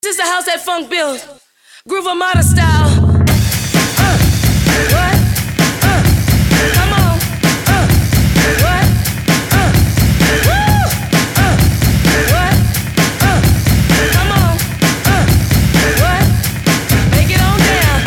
This is the house that funk built, Groove Armada style. What? Come on. What? Woo! What? Come on. What? Make it on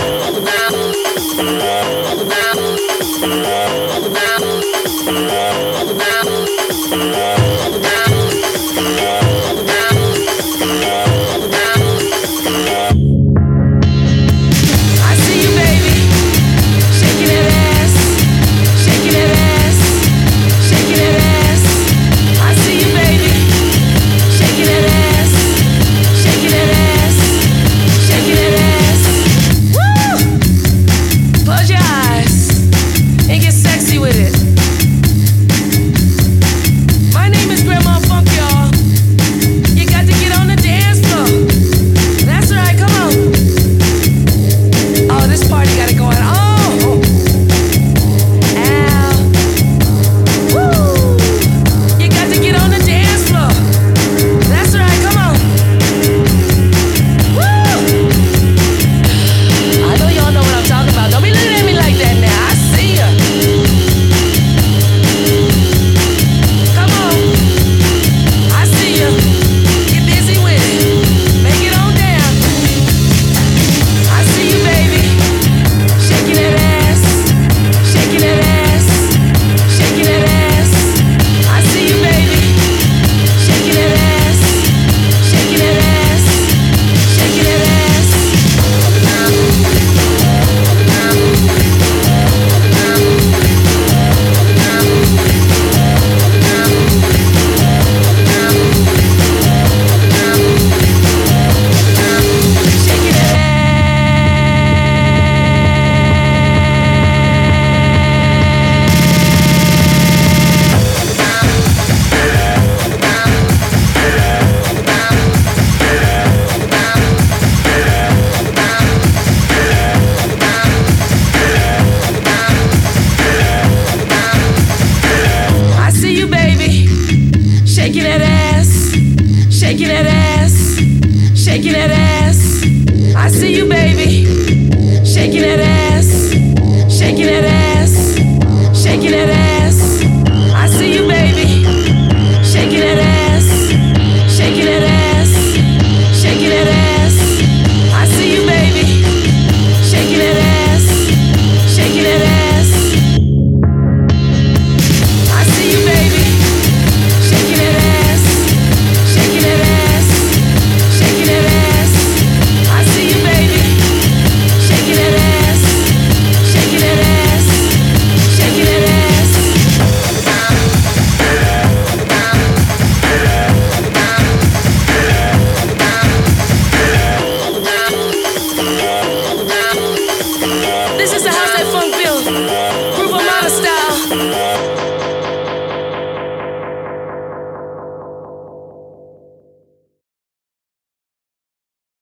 shaking that ass. I see you, baby, shaking that ass, shaking that ass, shaking that ass.